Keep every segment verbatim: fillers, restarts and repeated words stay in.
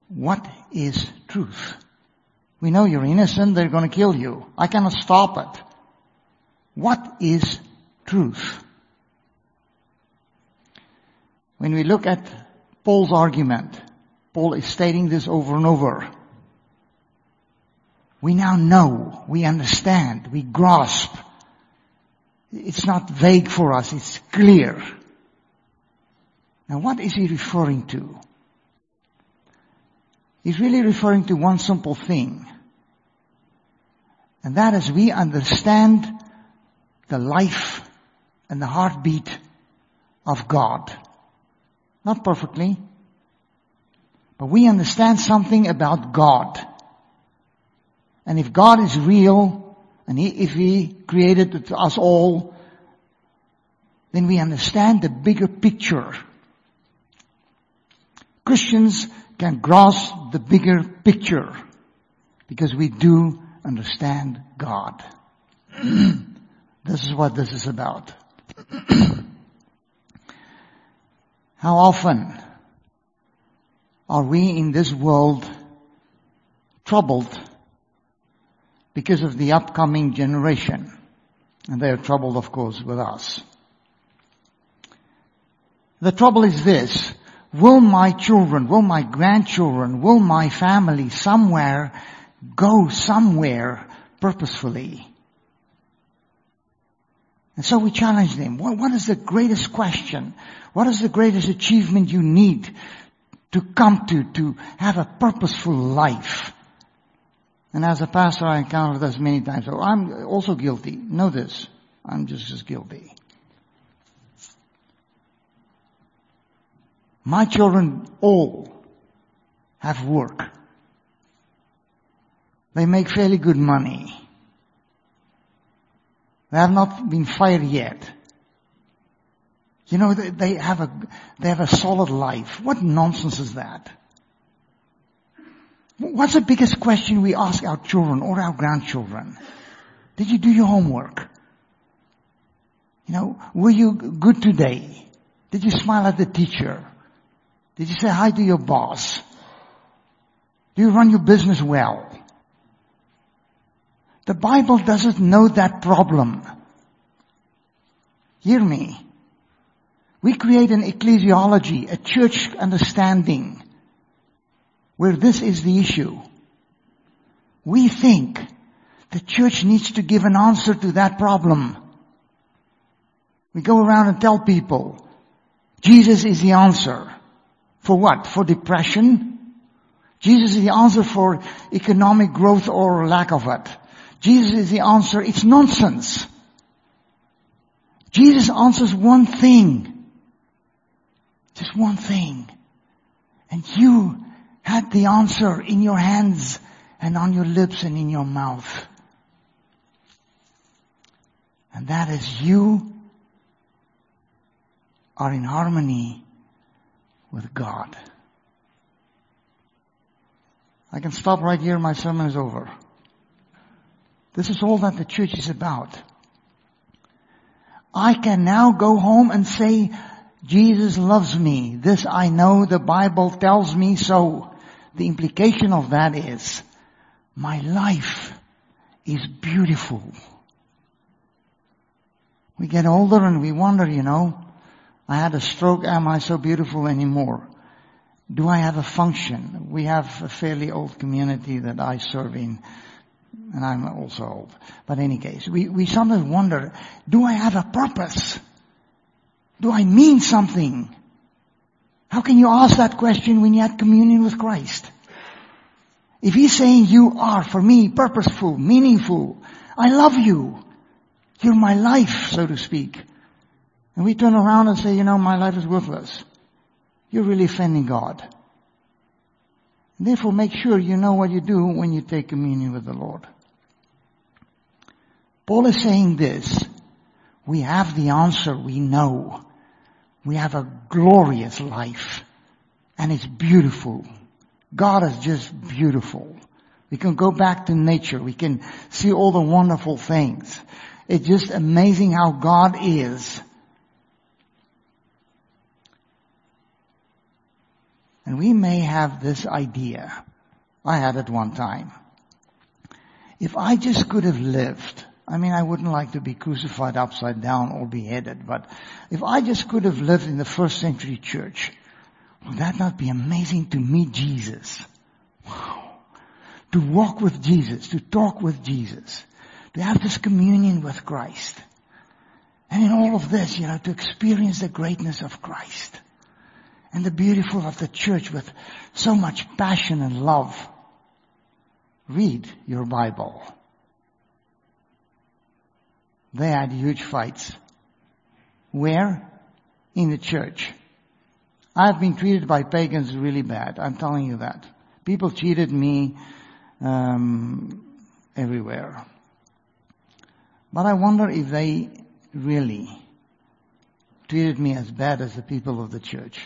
What is truth? We know you're innocent, they're going to kill you. I cannot stop it. What is truth? When we look at Paul's argument, Paul is stating this over and over. We now know, we understand, we grasp. It's not vague for us, it's clear. Now what is he referring to? He's really referring to one simple thing. And that is we understand the life and the heartbeat of God. Not perfectly, but we understand something about God. And if God is real, and he, if He created us all, then we understand the bigger picture. Christians can grasp the bigger picture because we do understand God. This is what this is about. How often are we in this world troubled because of the upcoming generation? And they are troubled, of course, with us. The trouble is this: will my children, will my grandchildren, will my family somewhere go somewhere purposefully? And so we challenge them. What, what is the greatest question? What is the greatest achievement you need to come to, to have a purposeful life? And as a pastor, I encountered this many times. So I'm also guilty. Know this. I'm just as guilty. My children all have work. They make fairly good money. They have not been fired yet. You know, they, they have a, they have a solid life. What nonsense is that? What's the biggest question we ask our children or our grandchildren? Did you do your homework? You know, were you good today? Did you smile at the teacher? Did you say hi to your boss? Do you run your business well? The Bible doesn't know that problem. Hear me. We create an ecclesiology, a church understanding, where this is the issue. We think the church needs to give an answer to that problem. We go around and tell people, Jesus is the answer. For what? For depression? Jesus is the answer for economic growth or lack of it. Jesus is the answer. It's nonsense. Jesus answers one thing. Just one thing. And you had the answer in your hands and on your lips and in your mouth. And that is you are in harmony with God. I can stop right here. My sermon is over. This is all that the church is about. I can now go home and say, Jesus loves me. This I know, the Bible tells me so. The implication of that is, my life is beautiful. We get older and we wonder, you know, I had a stroke, am I so beautiful anymore? Do I have a function? We have a fairly old community that I serve in, and I'm also old. But in any case, we, we sometimes wonder, do I have a purpose? Do I mean something? How can you ask that question when you had communion with Christ? If He's saying you are, for me, purposeful, meaningful, I love you, you're my life, so to speak. And we turn around and say, you know, my life is worthless. You're really offending God. And therefore, make sure you know what you do when you take communion with the Lord. Paul is saying this. We have the answer. We know. We have a glorious life. And it's beautiful. God is just beautiful. We can go back to nature. We can see all the wonderful things. It's just amazing how God is. And we may have this idea. I had it one time. If I just could have lived, I mean, I wouldn't like to be crucified upside down or beheaded, but if I just could have lived in the first century church, would that not be amazing to meet Jesus? Wow. To walk with Jesus, to talk with Jesus, to have this communion with Christ. And in all of this, you know, to experience the greatness of Christ and the beautiful of the church with so much passion and love. Read your Bible. They had huge fights. Where? In the church. I've been treated by pagans really bad. I'm telling you that. People cheated me um, everywhere. But I wonder if they really treated me as bad as the people of the church.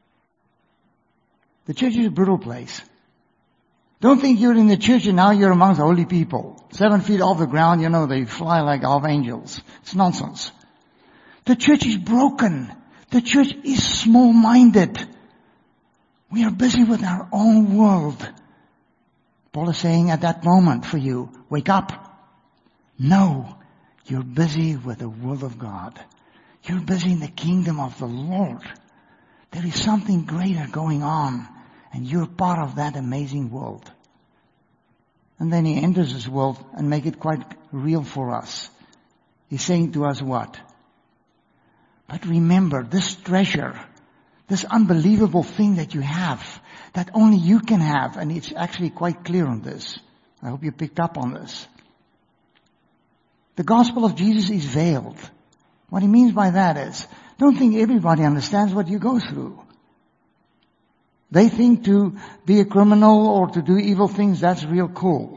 The church is a brutal place. Don't think you're in the church and now you're amongst holy people. Seven feet off the ground, you know, they fly like archangels. It's nonsense. The church is broken. The church is small-minded. We are busy with our own world. Paul is saying at that moment for you, wake up. No, you're busy with the will of God. You're busy in the kingdom of the Lord. There is something greater going on, and you're part of that amazing world. And then he enters this world and make it quite real for us. He's saying to us what? But remember, this treasure, this unbelievable thing that you have, that only you can have, and it's actually quite clear on this. I hope you picked up on this. The gospel of Jesus is veiled. What he means by that is, don't think everybody understands what you go through. They think to be a criminal or to do evil things, that's real cool.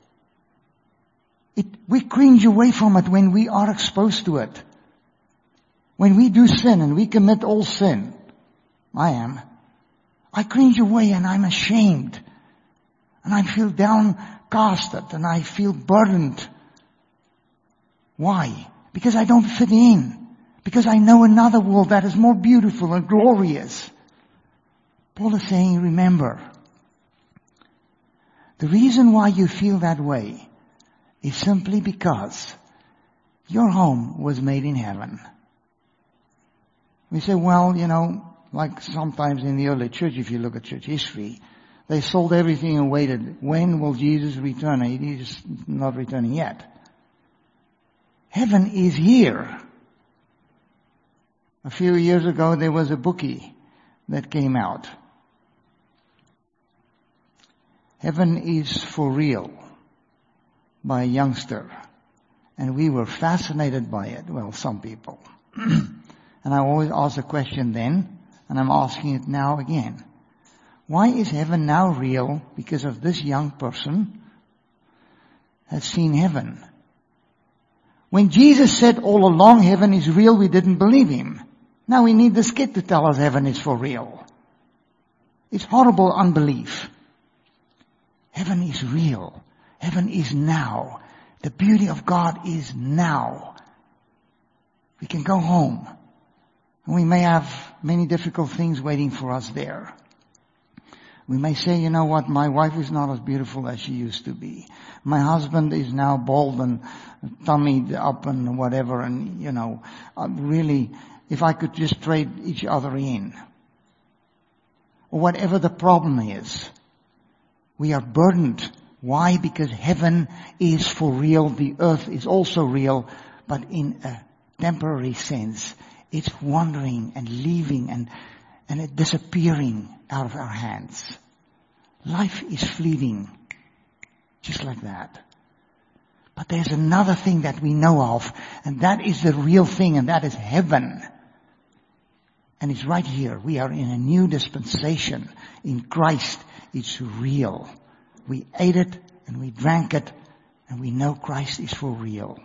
It, we cringe away from it when we are exposed to it. When we do sin and we commit all sin, I am, I cringe away and I'm ashamed. And I feel downcasted and I feel burdened. Why? Because I don't fit in. Because I know another world that is more beautiful and glorious. Paul is saying, remember, the reason why you feel that way is simply because your home was made in heaven. We say, well, you know, like sometimes in the early church, if you look at church history, they sold everything and waited. When will Jesus return? He's not returning yet. Heaven is here. A few years ago, there was a bookie that came out. Heaven is for real, by a youngster. And we were fascinated by it. Well, some people. And I always ask a question then, and I'm asking it now again. Why is heaven now real? Because of this young person has seen heaven. When Jesus said all along heaven is real, we didn't believe him. Now we need this kid to tell us heaven is for real. It's horrible unbelief. Heaven is real. Heaven is now. The beauty of God is now. We can go home. And we may have many difficult things waiting for us there. We may say, you know what, my wife is not as beautiful as she used to be. My husband is now bald and tummied up and whatever, and, you know, really, if I could just trade each other in. Or whatever the problem is. We are burdened. Why? Because heaven is for real. The earth is also real, but in a temporary sense. It's wandering and leaving and, and it disappearing out of our hands. Life is fleeting. Just like that. But there's another thing that we know of, and that is the real thing, and that is heaven. And it's right here. We are in a new dispensation. In Christ, it's real. We ate it, and we drank it, and we know Christ is for real.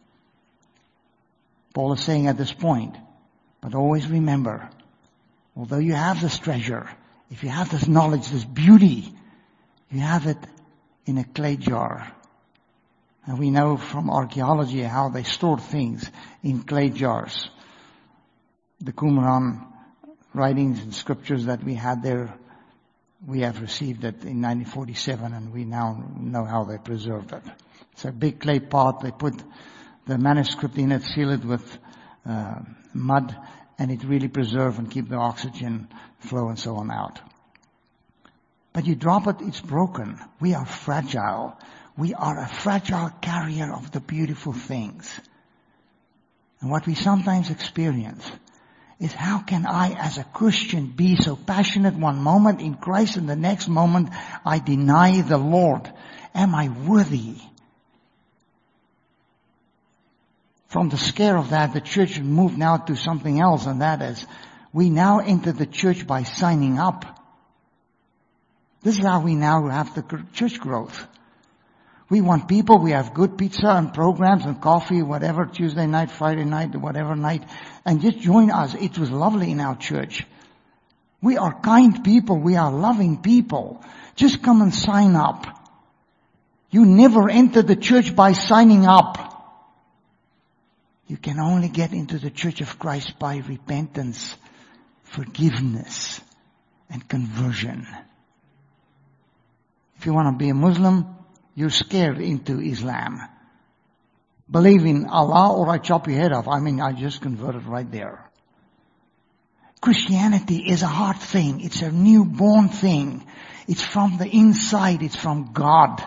Paul is saying at this point, but always remember, although you have this treasure, if you have this knowledge, this beauty, you have it in a clay jar. And we know from archaeology how they stored things in clay jars. The Qumran writings and scriptures that we had there we have received it in nineteen forty-seven, and we now know how they preserved it. It's a big clay pot. They put the manuscript in it, seal it with uh, mud, and it really preserves and keep the oxygen flow and so on out. But you drop it, it's broken. We are fragile. We are a fragile carrier of the beautiful things. And what we sometimes experience is, how can I as a Christian be so passionate one moment in Christ and the next moment I deny the Lord? Am I worthy? From the scare of that, the church moved now to something else, and that is, we now enter the church by signing up. This is how we now have the church growth. We want people, we have good pizza and programs and coffee, whatever, Tuesday night, Friday night, whatever night, and just join us. It was lovely in our church. We are kind people, we are loving people. Just come and sign up. You never enter the church by signing up. You can only get into the church of Christ by repentance, forgiveness, and conversion. If you want to be a Muslim, you're scared into Islam. Believe in Allah or I chop your head off. I mean, I just converted right there. Christianity is a hard thing. It's a newborn thing. It's from the inside. It's from God.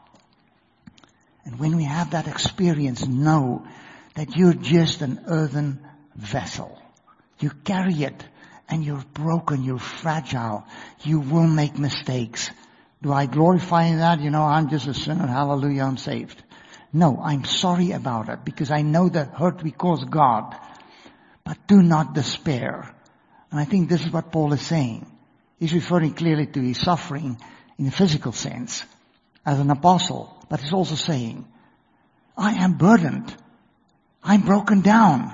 And when we have that experience, know that you're just an earthen vessel. You carry it and you're broken. You're fragile. You will make mistakes. Do I glorify that? You know, I'm just a sinner. Hallelujah, I'm saved. No, I'm sorry about it because I know the hurt we cause God. But do not despair. And I think this is what Paul is saying. He's referring clearly to his suffering in a physical sense as an apostle. But he's also saying, I am burdened. I'm broken down.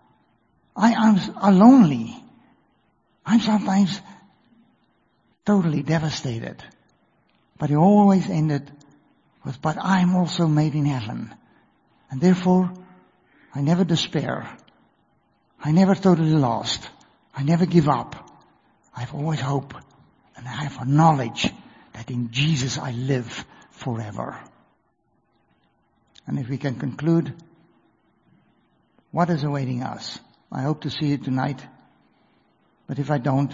I am lonely. I'm sometimes totally devastated. But he always ended with, but I am also made in heaven. And therefore, I never despair. I never totally lost. I never give up. I have always hope. And I have a knowledge that in Jesus I live forever. And if we can conclude, what is awaiting us? I hope to see you tonight. But if I don't,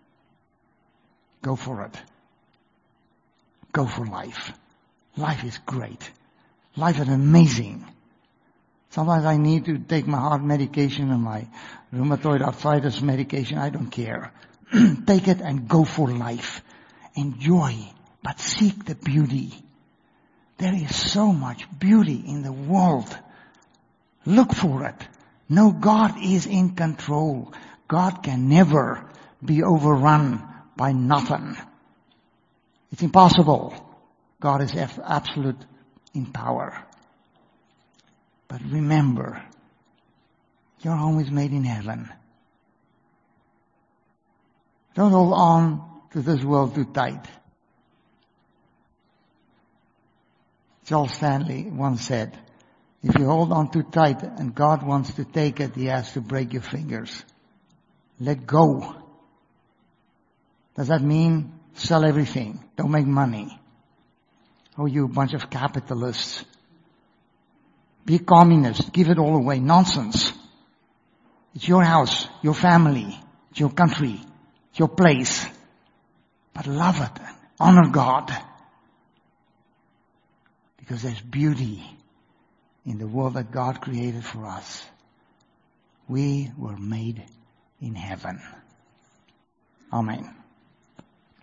go for it. Go for life. Life is great. Life is amazing. Sometimes I need to take my heart medication and my rheumatoid arthritis medication. I don't care. Take it and go for life. Enjoy, but seek the beauty. There is so much beauty in the world. Look for it. No, God is in control. God can never be overrun by nothing. It's impossible. God is absolute in power. But remember, your home is made in heaven. Don't hold on to this world too tight. Charles Stanley once said, if you hold on too tight and God wants to take it, He has to break your fingers. Let go. Does that mean sell everything? Don't make money. Oh, you bunch of capitalists. Be a communist. Give it all away. Nonsense. It's your house, your family, it's your country, it's your place. But love it. Honor God. Because there's beauty in the world that God created for us. We were made in heaven. Amen.